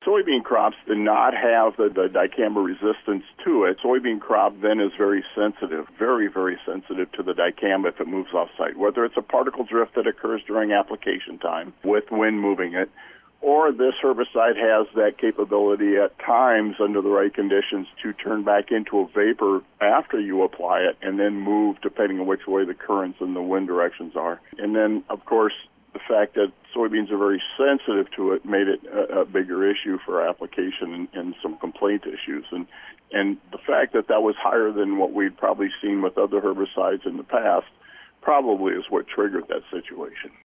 soybean crops did not have the dicamba resistance to it. Soybean crop then is very sensitive, very, very sensitive to the dicamba if it moves off-site, whether it's a particle drift that occurs during application time with wind moving it, or this herbicide has that capability at times under the right conditions to turn back into a vapor after you apply it and then move depending on which way the currents and the wind directions are. And then, of course, the fact that soybeans are very sensitive to it made it a bigger issue for application and some complaint issues. And the fact that that was higher than what we'd probably seen with other herbicides in the past probably is what triggered that situation.